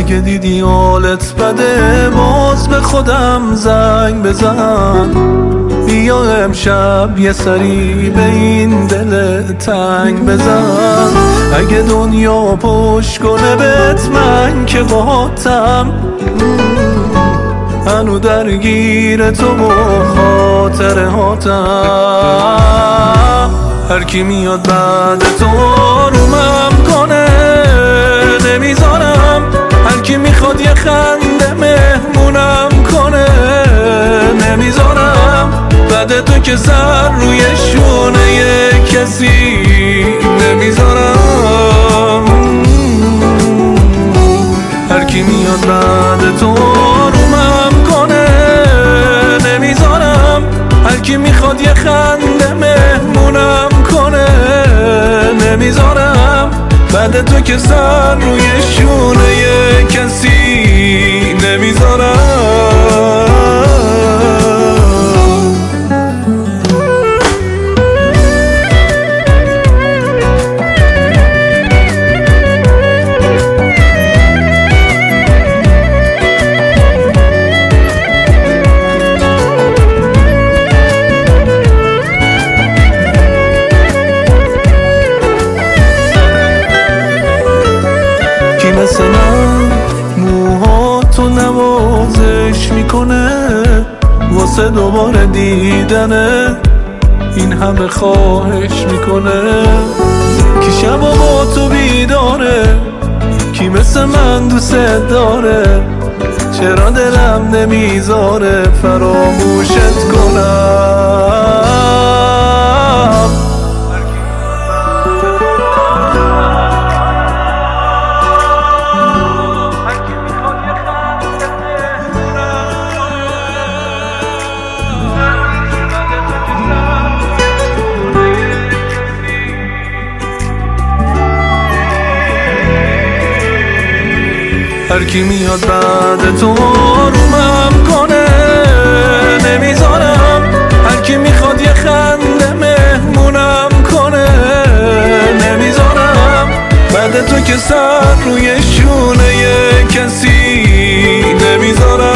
اگه دیدی حالت بده باز به خودم زنگ بزن، بیا امشب یه سری به این دل تنگ بزن. اگه دنیا پشت کنه بهت من که باهاتم، هنو درگیر تو و خاطره هاتم. هر کی میاد بعد تو آرومم کنه نمیذارم، هر کی میخواد یه خنده مهمونم کنه نمیذارم. بعد تو که سر روی شونه یه کسی نمیذارم. هر کی میاد بعد تو آرومم کنه نمیذارم، هر کی میخواد یه خنده مهمونم کنه نمیذارم. بعد تو که سر روی شونه یه کسی نمیذارم. مثل من موهاتو نوازش میکنه واسه دوباره دیدنه، این همه خواهش میکنه. کی شبا با تو بیداره، کی مثل من دوست داره، چرا دلم نمیذاره فراموشت کنم. هر کی میاد بعد تو آرومم کنه نمیذارم، هر کی میخواد یه خنده مهمونم کنه نمیذارم. بعد تو که سر روی شونه یه کسی نمیذارم.